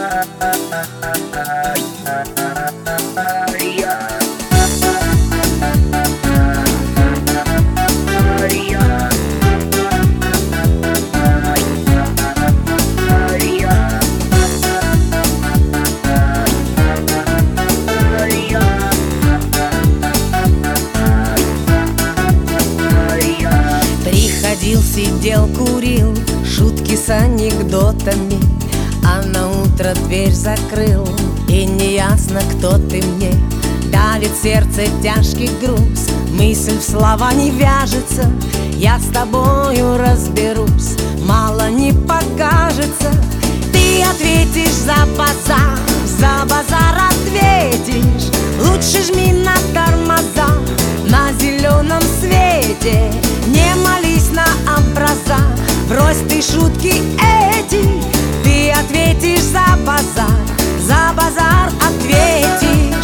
Приходил, сидел, курил, шутки с анекдотами, а на утро дверь закрыл, и неясно, кто ты мне. Давит сердце тяжкий груз, мысль в слова не вяжется. Я с тобою разберусь, мало не покажется. Ты ответишь за базар ответишь. Лучше жми на тормоза на зеленом свете. Не молись на образа, брось ты шутки эти. Ты ответишь за базар ответишь.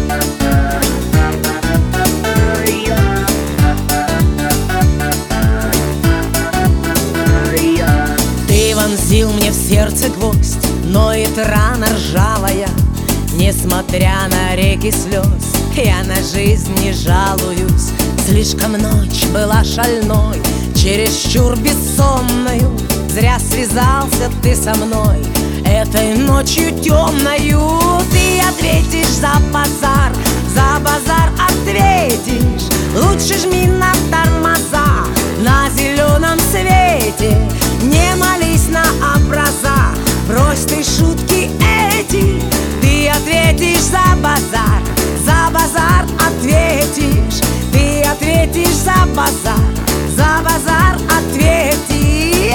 Ты вонзил мне в сердце гвоздь, ноет рана ржавая. Несмотря на реки слез, я на жизнь не жалуюсь. Слишком ночь была шальной, чересчур бессонною. Зря связался ты со мной этой ночью темною. Ты ответишь за базар ответишь. Лучше жми на тормоза на зеленом свете. Не молись на образа, брось ты шутки эти. Ты ответишь за базар ответишь. Ты ответишь за базар ответишь.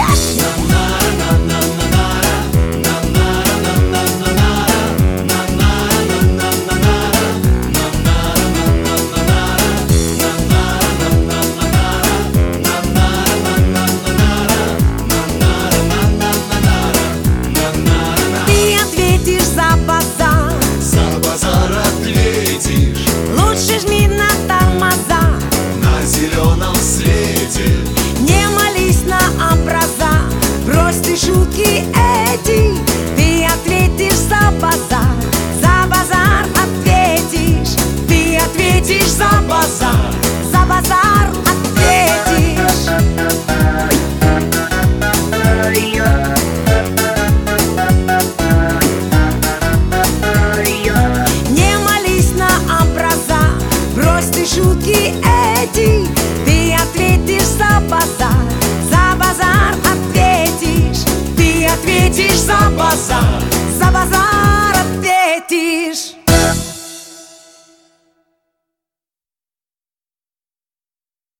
Лучше жми на тормоза на зеленом свете. Не молись на образа, брось ты шутки эти. Ты ответишь за базар ответишь. Ты ответишь за базар ответишь. Не молись на образа, брось ты шутки эти. Ты ответишь за базар ответишь. Ты ответишь за базар